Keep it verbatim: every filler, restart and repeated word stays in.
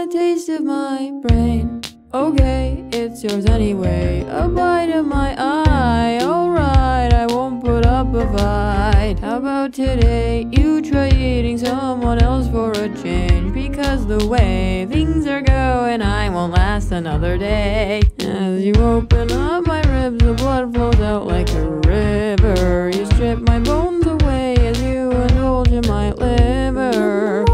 a taste of my brain. Okay, it's yours anyway. A bite of my eye. Alright, I won't put up a fight. How about today you try eating someone else for a change? Because the way things are going, I won't last another day. As you open up my ribs, the blood flows out like a river. You strip my bones away as you indulge in my liver.